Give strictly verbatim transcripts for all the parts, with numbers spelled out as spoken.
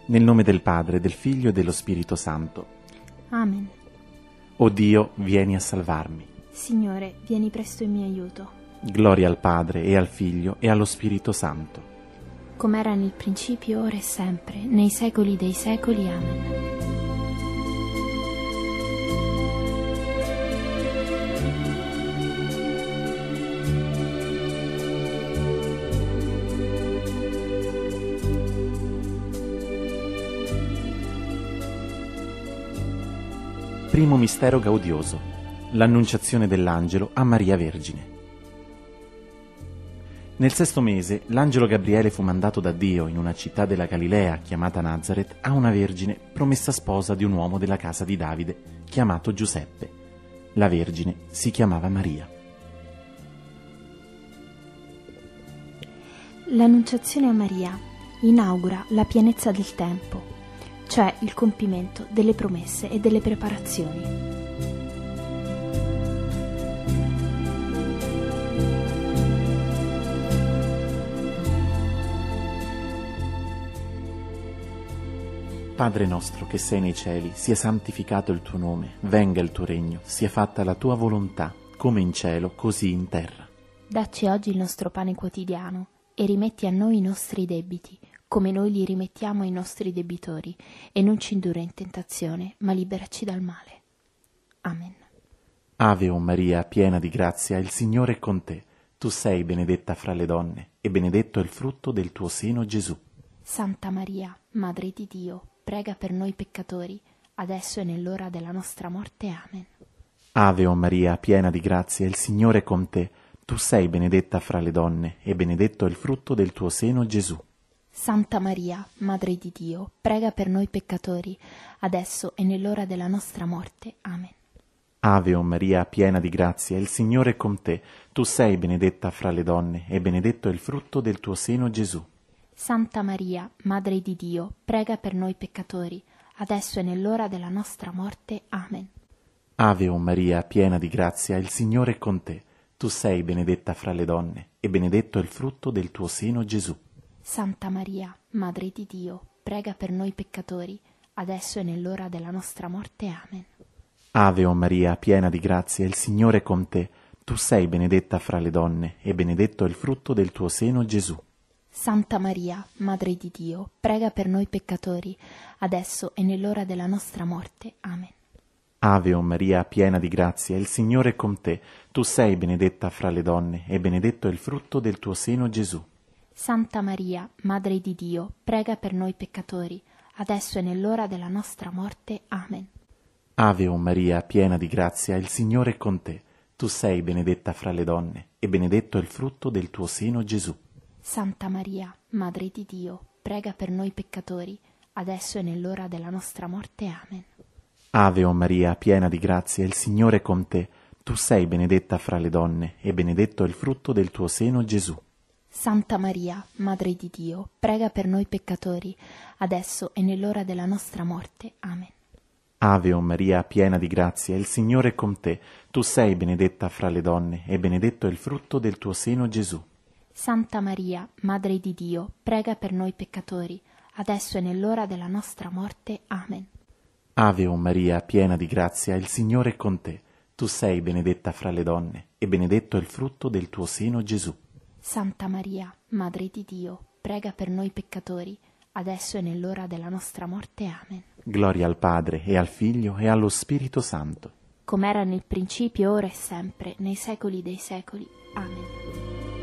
Nel nome del Padre, del Figlio e dello Spirito Santo. Amen. O Dio, vieni a salvarmi. Signore, vieni presto in mio aiuto. Gloria al Padre, e al Figlio, e allo Spirito Santo. Come era nel principio, ora e sempre, nei secoli dei secoli. Amen. Primo mistero gaudioso: l'annunciazione dell'angelo a Maria Vergine. Nel sesto mese l'angelo Gabriele fu mandato da Dio in una città della Galilea chiamata Nazaret a una vergine promessa sposa di un uomo della casa di Davide chiamato Giuseppe. La vergine si chiamava Maria. L'annunciazione a Maria inaugura la pienezza del tempo, cioè il compimento delle promesse e delle preparazioni. Padre nostro che sei nei cieli, sia santificato il tuo nome, venga il tuo regno, sia fatta la tua volontà, come in cielo, così in terra. Dacci oggi il nostro pane quotidiano e rimetti a noi i nostri debiti, come noi li rimettiamo ai nostri debitori, e non ci indurre in tentazione, ma liberaci dal male. Amen. Ave o Maria, piena di grazia, il Signore è con te. Tu sei benedetta fra le donne, e benedetto è il frutto del tuo seno, Gesù. Santa Maria, Madre di Dio, prega per noi peccatori, adesso e nell'ora della nostra morte. Amen. Ave o Maria, piena di grazia, il Signore è con te. Tu sei benedetta fra le donne, e benedetto è il frutto del tuo seno, Gesù. Santa Maria, Madre di Dio, prega per noi peccatori, adesso e nell'ora della nostra morte. Amen. Ave o Maria, piena di grazia, il Signore è con te. Tu sei benedetta fra le donne, e benedetto è il frutto del tuo seno, Gesù. Santa Maria, Madre di Dio, prega per noi peccatori, adesso e nell'ora della nostra morte. Amen. Ave o Maria, piena di grazia, il Signore è con te. Tu sei benedetta fra le donne, e benedetto è il frutto del tuo seno, Gesù. Santa Maria, Madre di Dio, prega per noi peccatori, adesso e nell'ora della nostra morte. Amen. Ave o Maria, piena di grazia, il Signore è con te. Tu sei benedetta fra le donne, e benedetto è il frutto del tuo seno, Gesù. Santa Maria, Madre di Dio, prega per noi peccatori, adesso e nell'ora della nostra morte. Amen. Ave o Maria, piena di grazia, il Signore è con te. Tu sei benedetta fra le donne, e benedetto è il frutto del tuo seno, Gesù. Santa Maria, Madre di Dio, prega per noi peccatori, adesso e nell'ora della nostra morte. Amen. Ave o Maria, piena di grazia, il Signore è con te. Tu sei benedetta fra le donne, e benedetto è il frutto del tuo seno, Gesù. Santa Maria, Madre di Dio, prega per noi peccatori, adesso e nell'ora della nostra morte. Amen. Ave o Maria, piena di grazia, il Signore è con te. Tu sei benedetta fra le donne, e benedetto è il frutto del tuo seno, Gesù. Santa Maria, Madre di Dio, prega per noi peccatori, adesso e nell'ora della nostra morte. Amen. Ave o Maria, piena di grazia, il Signore è con te. Tu sei benedetta fra le donne, e benedetto è il frutto del tuo seno, Gesù. Santa Maria, Madre di Dio, prega per noi peccatori, adesso e nell'ora della nostra morte. Amen. Ave o Maria, piena di grazia, il Signore è con te. Tu sei benedetta fra le donne, e benedetto è il frutto del tuo seno, Gesù. Santa Maria, Madre di Dio, prega per noi peccatori, adesso e nell'ora della nostra morte. Amen. Gloria al Padre, e al Figlio, e allo Spirito Santo. Come era nel principio, ora e sempre, nei secoli dei secoli. Amen.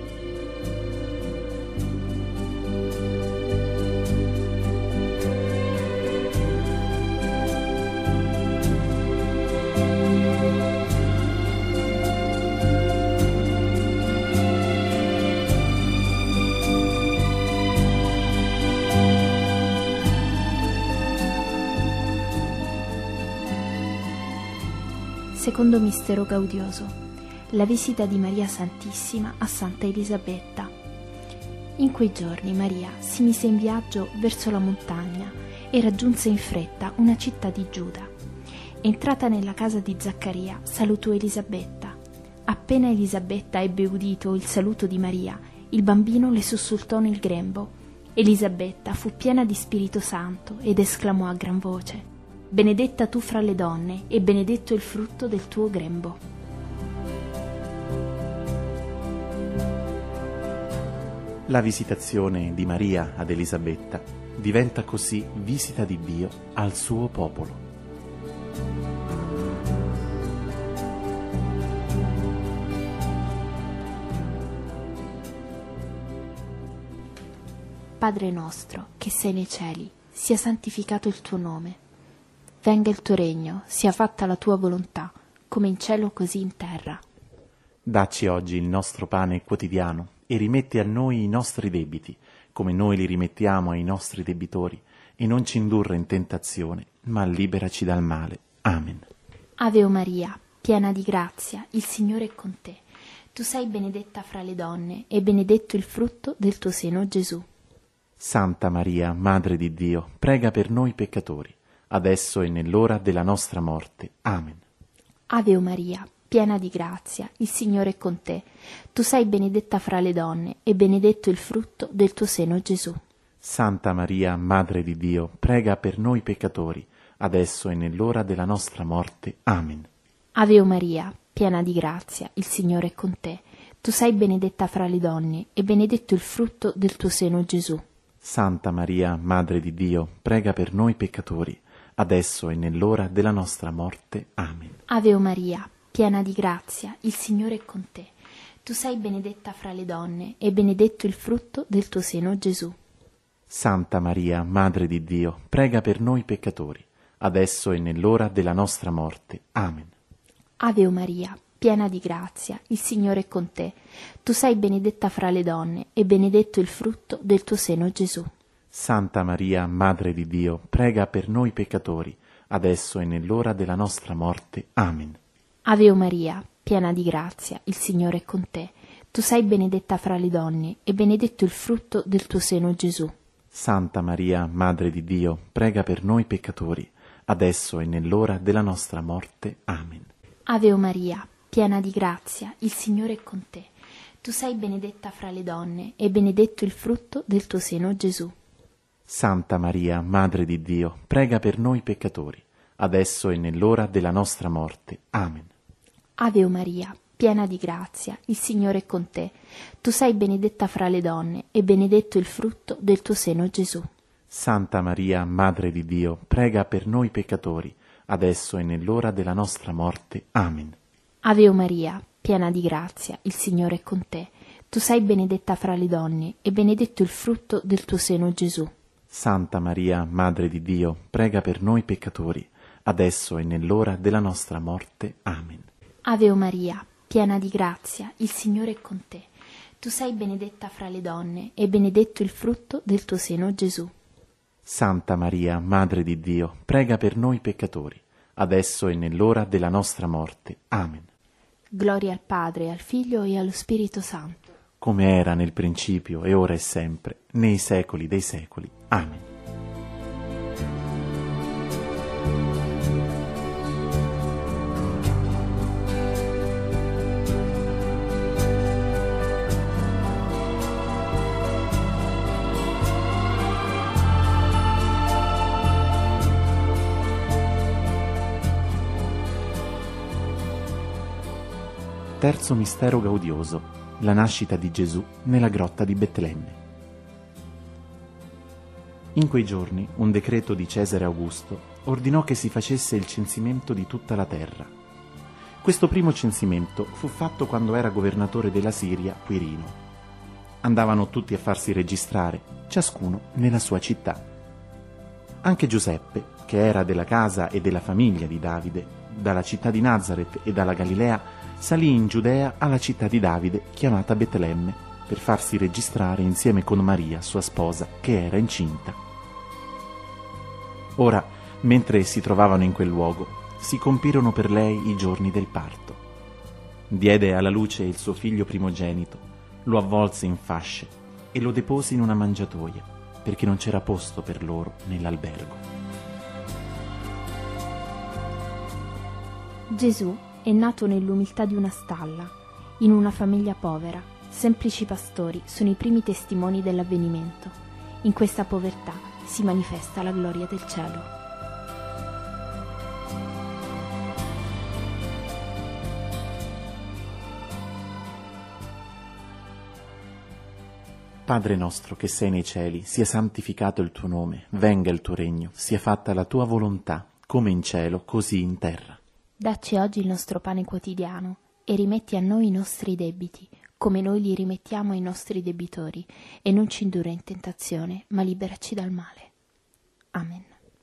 Secondo mistero gaudioso: la visita di Maria Santissima a Santa Elisabetta. In quei giorni Maria si mise in viaggio verso la montagna e raggiunse in fretta una città di Giuda. Entrata nella casa di Zaccaria, salutò Elisabetta. Appena Elisabetta ebbe udito il saluto di Maria, il bambino le sussultò nel grembo Elisabetta fu piena di Spirito Santo ed esclamò a gran voce: benedetta tu fra le donne e benedetto il frutto del tuo grembo. La visitazione di Maria ad Elisabetta diventa così visita di Dio al suo popolo. Padre nostro, che sei nei cieli, sia santificato il tuo nome. Venga il tuo regno, sia fatta la tua volontà, come in cielo così in terra. Dacci oggi il nostro pane quotidiano e rimetti a noi i nostri debiti, come noi li rimettiamo ai nostri debitori, e non ci indurre in tentazione, ma liberaci dal male. Amen. Ave Maria, piena di grazia, il Signore è con te. Tu sei benedetta fra le donne e benedetto il frutto del tuo seno, Gesù. Santa Maria, Madre di Dio, prega per noi peccatori, adesso e nell'ora della nostra morte. Amen. Ave Maria, piena di grazia, il Signore è con te. Tu sei benedetta fra le donne e benedetto il frutto del tuo seno, Gesù. Santa Maria, Madre di Dio, prega per noi peccatori, adesso e nell'ora della nostra morte. Amen. Ave Maria, piena di grazia, il Signore è con te. Tu sei benedetta fra le donne e benedetto il frutto del tuo seno, Gesù. Santa Maria, Madre di Dio, prega per noi peccatori, adesso e nell'ora della nostra morte. Amen. Ave Maria, piena di grazia, il Signore è con te. Tu sei benedetta fra le donne e benedetto il frutto del tuo seno, Gesù. Santa Maria, Madre di Dio, prega per noi peccatori, adesso e nell'ora della nostra morte. Amen. Ave Maria, piena di grazia, il Signore è con te. Tu sei benedetta fra le donne e benedetto il frutto del tuo seno, Gesù. Santa Maria, Madre di Dio, prega per noi peccatori, adesso e nell'ora della nostra morte. Amen. Ave Maria, piena di grazia, il Signore è con te. Tu sei benedetta fra le donne e benedetto il frutto del tuo seno, Gesù. Santa Maria, Madre di Dio, prega per noi peccatori, adesso e nell'ora della nostra morte. Amen. Ave Maria, piena di grazia, il Signore è con te. Tu sei benedetta fra le donne e benedetto il frutto del tuo seno, Gesù. Santa Maria, Madre di Dio, prega per noi peccatori, adesso e nell'ora della nostra morte. Amen. Ave Maria, piena di grazia, il Signore è con te. Tu sei benedetta fra le donne e benedetto il frutto del tuo seno, Gesù. Santa Maria, Madre di Dio, prega per noi peccatori, adesso e nell'ora della nostra morte. Amen. Ave Maria, piena di grazia, il Signore è con te. Tu sei benedetta fra le donne e benedetto il frutto del tuo seno, Gesù. Santa Maria, Madre di Dio, prega per noi peccatori, adesso e nell'ora della nostra morte. Amen. Ave Maria, piena di grazia, il Signore è con te. Tu sei benedetta fra le donne e benedetto il frutto del tuo seno, Gesù. Santa Maria, Madre di Dio, prega per noi peccatori, adesso e nell'ora della nostra morte. Amen. Gloria al Padre, al Figlio e allo Spirito Santo, come era nel principio e ora e sempre, nei secoli dei secoli. Amen. Terzo mistero gaudioso, la nascita di Gesù nella grotta di Betlemme. In quei giorni un decreto di Cesare Augusto ordinò che si facesse il censimento di tutta la terra. Questo primo censimento fu fatto quando era governatore della Siria Quirino. Andavano tutti a farsi registrare, ciascuno nella sua città. Anche Giuseppe, che era della casa e della famiglia di Davide, dalla città di Nazaret e dalla Galilea, salì in Giudea alla città di Davide, chiamata Betlemme, per farsi registrare insieme con Maria, sua sposa, che era incinta. Ora, mentre si trovavano in quel luogo, si compirono per lei i giorni del parto. Diede alla luce il suo figlio primogenito, lo avvolse in fasce e lo depose in una mangiatoia, perché non c'era posto per loro nell'albergo. Gesù è nato nell'umiltà di una stalla, in una famiglia povera. Semplici pastori sono i primi testimoni dell'avvenimento. In questa povertà si manifesta la gloria del cielo. Padre nostro che sei nei cieli, sia santificato il tuo nome, venga il tuo regno, sia fatta la tua volontà, come in cielo, così in terra. Dacci oggi il nostro pane quotidiano e rimetti a noi i nostri debiti, come noi li rimettiamo ai nostri debitori, e non ci indurre in tentazione, ma liberaci dal male. Amen.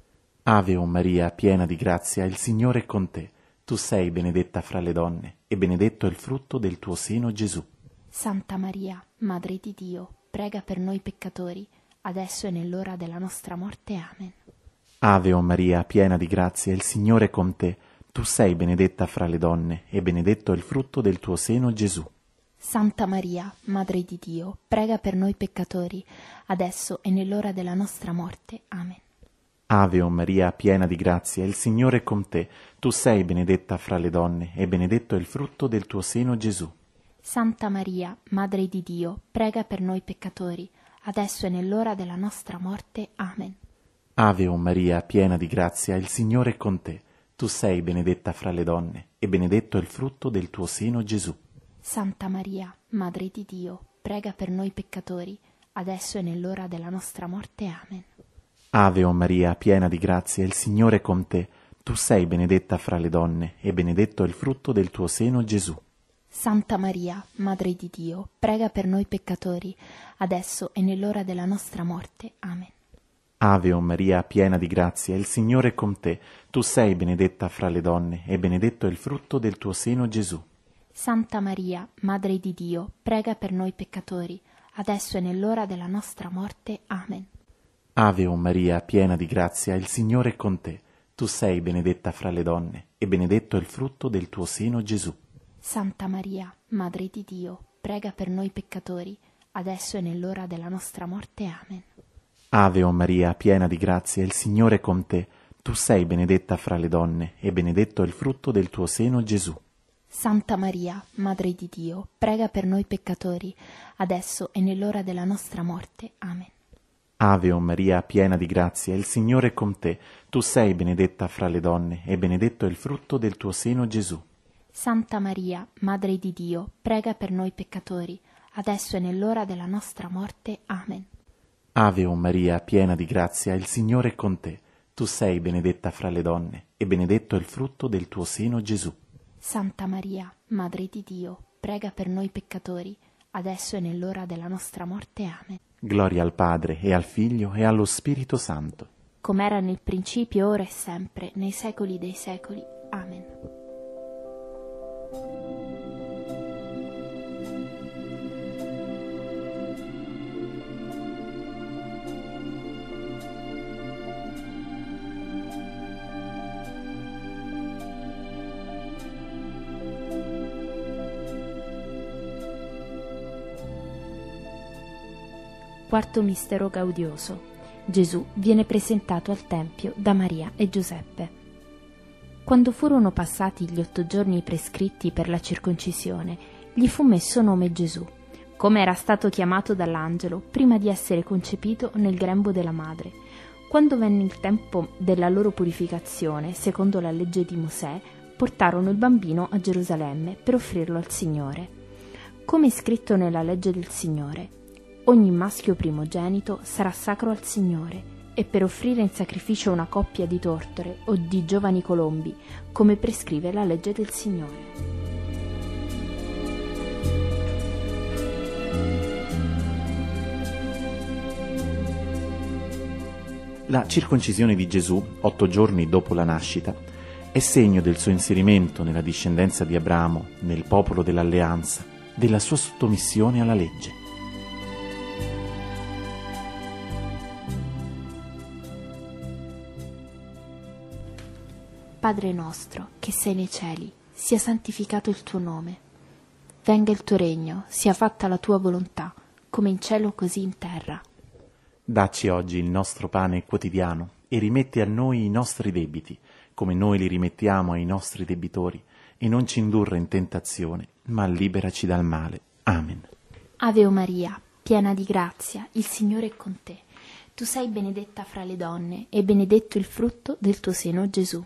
Ave o Maria, piena di grazia, il Signore è con te. Tu sei benedetta fra le donne, e benedetto è il frutto del tuo seno, Gesù. Santa Maria, Madre di Dio, prega per noi peccatori, adesso e nell'ora della nostra morte. Amen. Ave o Maria, piena di grazia, il Signore è con te. Tu sei benedetta fra le donne, e benedetto è il frutto del tuo seno, Gesù. Santa Maria, Madre di Dio, prega per noi peccatori, adesso e nell'ora della nostra morte. Amen. Ave o Maria, piena di grazia, il Signore è con te. Tu sei benedetta fra le donne, e benedetto è il frutto del tuo seno, Gesù. Santa Maria, Madre di Dio, prega per noi peccatori, adesso e nell'ora della nostra morte. Amen. Ave o Maria, piena di grazia, il Signore è con te. Tu sei benedetta fra le donne, e benedetto è il frutto del tuo seno, Gesù. Santa Maria, Madre di Dio, prega per noi peccatori, adesso e nell'ora della nostra morte. Amen. Ave o Maria, piena di grazia, il Signore è con te. Tu sei benedetta fra le donne, e benedetto è il frutto del tuo seno, Gesù. Santa Maria, Madre di Dio, prega per noi peccatori, adesso e nell'ora della nostra morte. Amen. Ave o Maria, piena di grazia, il Signore è con te. Tu sei benedetta fra le donne, e benedetto è il frutto del tuo seno, Gesù. Santa Maria, Madre di Dio, prega per noi peccatori, adesso e nell'ora della nostra morte. Amen. Ave o Maria, piena di grazia, il Signore è con te. Tu sei benedetta fra le donne, e benedetto è il frutto del tuo seno, Gesù. Santa Maria, Madre di Dio, prega per noi peccatori, adesso e nell'ora della nostra morte. Amen. Ave o Maria, piena di grazia, il Signore è con te. Tu sei benedetta fra le donne, e benedetto è il frutto del tuo seno, Gesù. Santa Maria, Madre di Dio, prega per noi peccatori, adesso e nell'ora della nostra morte. Amen. Ave o Maria, piena di grazia, il Signore è con te. Tu sei benedetta fra le donne, e benedetto è il frutto del tuo seno, Gesù. Santa Maria, Madre di Dio, prega per noi peccatori, adesso e nell'ora della nostra morte. Amen. Ave o Maria, piena di grazia, il Signore è con te. Tu sei benedetta fra le donne, e benedetto è il frutto del tuo seno, Gesù. Santa Maria, Madre di Dio, prega per noi peccatori, adesso e nell'ora della nostra morte. Amen. Gloria al Padre, e al Figlio, e allo Spirito Santo. Come era nel principio, ora e sempre, nei secoli dei secoli. Amen. Quarto mistero gaudioso. Gesù viene presentato al Tempio da Maria e Giuseppe. Quando furono passati gli otto giorni prescritti per la circoncisione, gli fu messo nome Gesù, come era stato chiamato dall'angelo prima di essere concepito nel grembo della madre. Quando venne il tempo della loro purificazione, secondo la legge di Mosè, portarono il bambino a Gerusalemme per offrirlo al Signore. Come è scritto nella legge del Signore, ogni maschio primogenito sarà sacro al Signore, e per offrire in sacrificio una coppia di tortore o di giovani colombi, come prescrive la legge del Signore. La circoncisione di Gesù, otto giorni dopo la nascita, è segno del suo inserimento nella discendenza di Abramo, nel popolo dell'alleanza, della sua sottomissione alla legge. Padre nostro, che sei nei cieli, sia santificato il tuo nome. Venga il tuo regno, sia fatta la tua volontà, come in cielo così in terra. Dacci oggi il nostro pane quotidiano e rimetti a noi i nostri debiti, come noi li rimettiamo ai nostri debitori, e non ci indurre in tentazione, ma liberaci dal male. Amen. Ave o Maria, piena di grazia, il Signore è con te. Tu sei benedetta fra le donne, e benedetto il frutto del tuo seno, Gesù.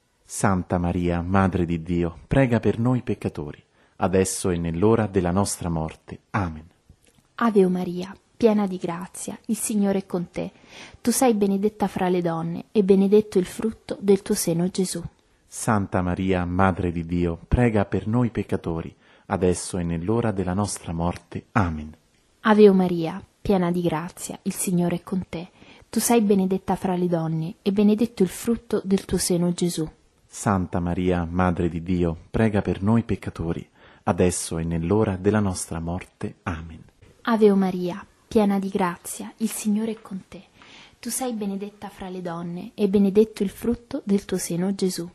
Santa Maria, Madre di Dio, prega per noi peccatori, adesso e nell'ora della nostra morte. Amen. Ave Maria, piena di grazia, il Signore è con te. Tu sei benedetta fra le donne, e benedetto il frutto del tuo seno, Gesù. Santa Maria, Madre di Dio, prega per noi peccatori, adesso e nell'ora della nostra morte. Amen. Ave Maria, piena di grazia, il Signore è con te. Tu sei benedetta fra le donne, e benedetto il frutto del tuo seno, Gesù. Santa Maria, Madre di Dio, prega per noi peccatori, adesso e nell'ora della nostra morte. Amen. Ave Maria, piena di grazia, il Signore è con te. Tu sei benedetta fra le donne, e benedetto il frutto del tuo seno, Gesù.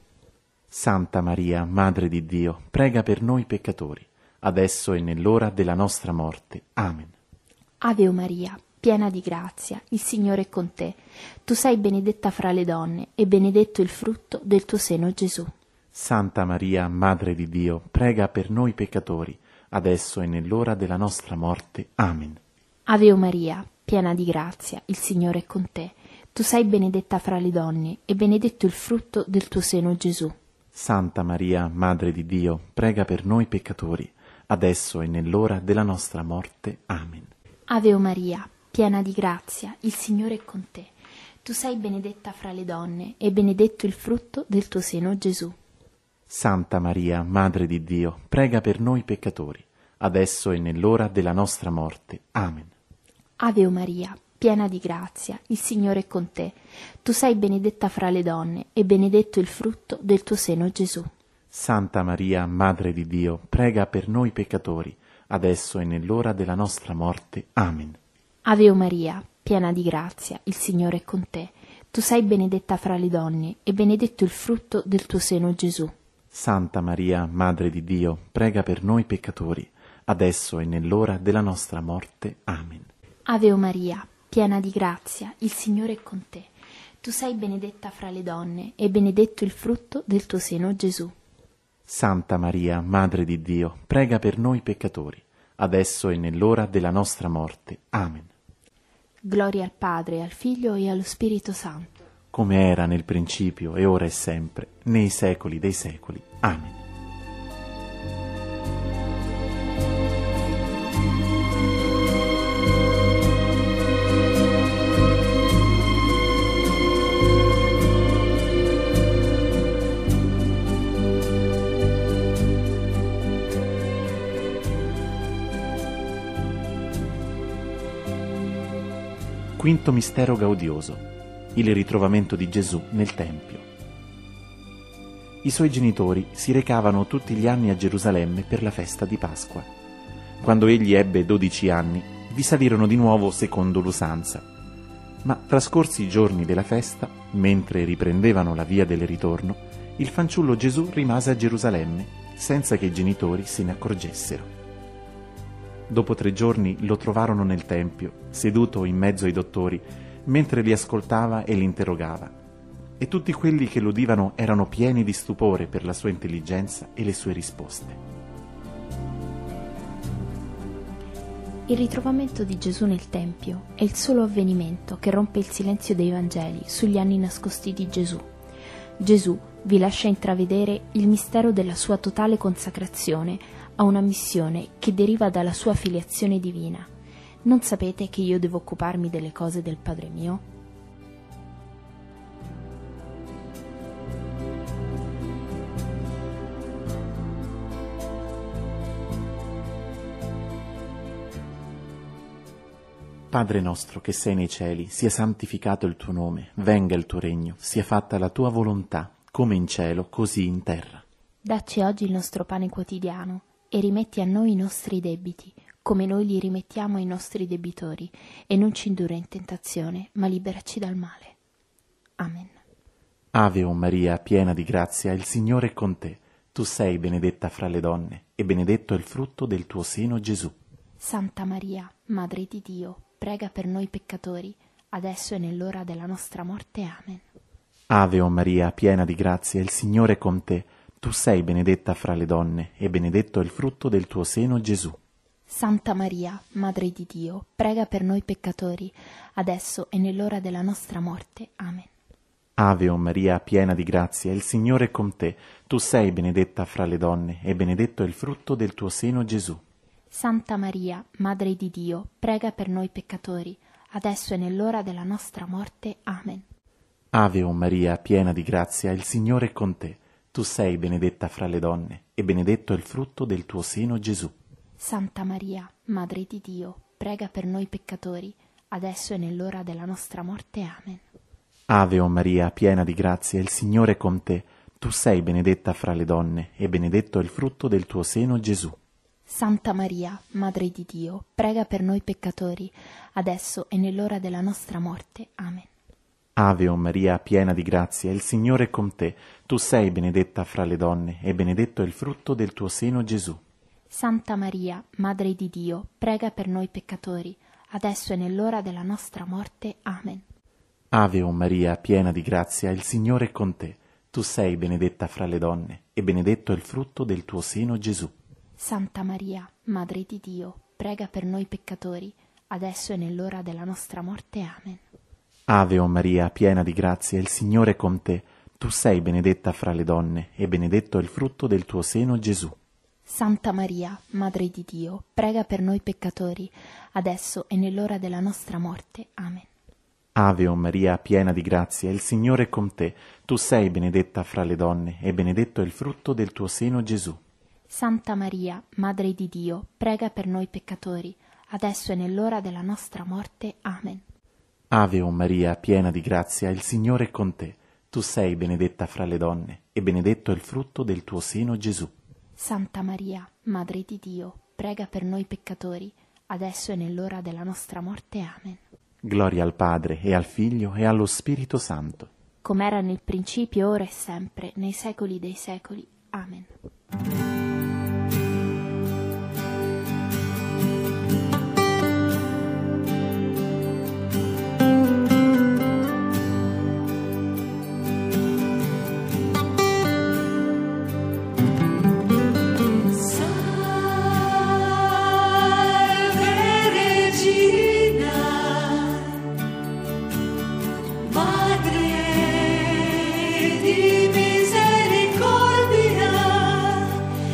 Santa Maria, Madre di Dio, prega per noi peccatori, adesso e nell'ora della nostra morte. Amen. Ave Maria, piena di grazia, il Signore è con te. Tu sei benedetta fra le donne, e benedetto il frutto del tuo seno, Gesù. Santa Maria, Madre di Dio, prega per noi peccatori, adesso e nell'ora della nostra morte. Amen. Ave Maria, piena di grazia, il Signore è con te. Tu sei benedetta fra le donne, e benedetto il frutto del tuo seno, Gesù. Santa Maria, Madre di Dio, prega per noi peccatori, adesso e nell'ora della nostra morte. Amen. Ave Maria, piena di grazia, il Signore è con te. Tu sei benedetta fra le donne, e benedetto il frutto del tuo seno, Gesù. Santa Maria, Madre di Dio, prega per noi peccatori, adesso e nell'ora della nostra morte. Amen. Ave Maria, piena di grazia, il Signore è con te. Tu sei benedetta fra le donne, e benedetto il frutto del tuo seno, Gesù. Santa Maria, Madre di Dio, prega per noi peccatori, adesso e nell'ora della nostra morte. Amen. Ave Maria, piena di grazia, il Signore è con te. Tu sei benedetta fra le donne, e benedetto il frutto del tuo seno, Gesù. Santa Maria, Madre di Dio, prega per noi peccatori, adesso e nell'ora della nostra morte. Amen. Ave Maria, piena di grazia, il Signore è con te. Tu sei benedetta fra le donne, e benedetto il frutto del tuo seno, Gesù. Santa Maria, Madre di Dio, prega per noi peccatori, adesso e nell'ora della nostra morte. Amen. Gloria al Padre, al Figlio e allo Spirito Santo, come era nel principio e ora e sempre, nei secoli dei secoli. Amen. Quinto mistero gaudioso: il ritrovamento di Gesù nel Tempio. I suoi genitori si recavano tutti gli anni a Gerusalemme per la festa di Pasqua. Quando egli ebbe dodici anni, vi salirono di nuovo secondo l'usanza. Ma trascorsi i giorni della festa, mentre riprendevano la via del ritorno, il fanciullo Gesù rimase a Gerusalemme, senza che i genitori se ne accorgessero. Dopo tre giorni lo trovarono nel Tempio, seduto in mezzo ai dottori, mentre li ascoltava e li interrogava. E tutti quelli che lo udivano erano pieni di stupore per la sua intelligenza e le sue risposte. Il ritrovamento di Gesù nel Tempio è il solo avvenimento che rompe il silenzio dei Vangeli sugli anni nascosti di Gesù. Gesù vi lascia intravedere il mistero della sua totale consacrazione a una missione che deriva dalla sua filiazione divina. Non sapete che io devo occuparmi delle cose del Padre mio? Padre nostro che sei nei cieli, sia santificato il tuo nome, venga il tuo regno, sia fatta la tua volontà, come in cielo, così in terra. Dacci oggi il nostro pane quotidiano e rimetti a noi i nostri debiti, come noi li rimettiamo ai nostri debitori, e non ci indurre in tentazione, ma liberaci dal male. Amen. Ave o Maria, piena di grazia, il Signore è con te. Tu sei benedetta fra le donne, e benedetto è il frutto del tuo seno, Gesù. Santa Maria, Madre di Dio, prega per noi peccatori, adesso e nell'ora della nostra morte. Amen. Ave o Maria, piena di grazia, il Signore è con te. Tu sei benedetta fra le donne, e benedetto è il frutto del tuo seno, Gesù. Santa Maria, Madre di Dio, prega per noi peccatori, adesso e nell'ora della nostra morte. Amen. Ave o Maria, piena di grazia, il Signore è con te. Tu sei benedetta fra le donne, e benedetto è il frutto del tuo seno, Gesù. Santa Maria, Madre di Dio, prega per noi peccatori, adesso e nell'ora della nostra morte. Amen. Ave o Maria, piena di grazia, il Signore è con te. Tu sei benedetta fra le donne, e benedetto è il frutto del tuo seno, Gesù. Santa Maria, Madre di Dio, prega per noi peccatori, adesso e nell'ora della nostra morte. Amen. Ave o Maria, piena di grazia, il Signore è con te. Tu sei benedetta fra le donne, e benedetto è il frutto del tuo seno, Gesù. Santa Maria, Madre di Dio, prega per noi peccatori, adesso e nell'ora della nostra morte. Amen. Ave o Maria, piena di grazia, il Signore è con te. Tu sei benedetta fra le donne, e benedetto è il frutto del tuo seno, Gesù. Santa Maria, Madre di Dio, prega per noi peccatori, adesso e nell'ora della nostra morte. Amen. Ave o Maria, piena di grazia, il Signore è con te. Tu sei benedetta fra le donne, e benedetto è il frutto del tuo seno, Gesù. Santa Maria, Madre di Dio, prega per noi peccatori, adesso e nell'ora della nostra morte. Amen. Ave o Maria, piena di grazia, il Signore è con te. Tu sei benedetta fra le donne, e benedetto è il frutto del tuo seno, Gesù. Santa Maria, Madre di Dio, prega per noi peccatori, adesso e nell'ora della nostra morte. Amen. Ave o Maria, piena di grazia, il Signore è con te. Tu sei benedetta fra le donne, e benedetto è il frutto del tuo seno, Gesù. Santa Maria, Madre di Dio, prega per noi peccatori, adesso e nell'ora della nostra morte. Amen. Ave o Maria, piena di grazia, il Signore è con te. Tu sei benedetta fra le donne, e benedetto è il frutto del tuo seno, Gesù. Santa Maria, Madre di Dio, prega per noi peccatori, adesso e nell'ora della nostra morte. Amen. Gloria al Padre, e al Figlio, e allo Spirito Santo. Come era nel principio, ora e sempre, nei secoli dei secoli. Amen. Di misericordia,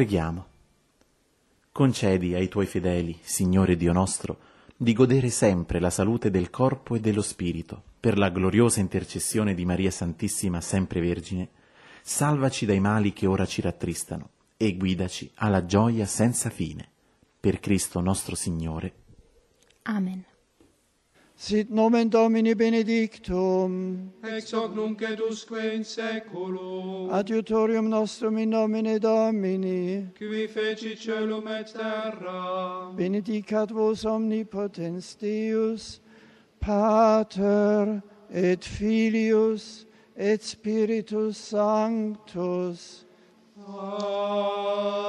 Preghiamo. Concedi ai Tuoi fedeli, Signore Dio nostro, di godere sempre la salute del corpo e dello spirito, per la gloriosa intercessione di Maria Santissima sempre Vergine. Salvaci dai mali che ora ci rattristano e guidaci alla gioia senza fine. Per Cristo nostro Signore. Amen. Sit nomen Domini benedictum, ex hoc nunc et usque in saeculum, adiutorium nostrum in nomine Domini, qui feci celum et terra, benedicat vos omnipotens Deus, Pater et Filius et Spiritus Sanctus.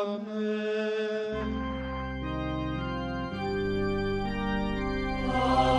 Amen.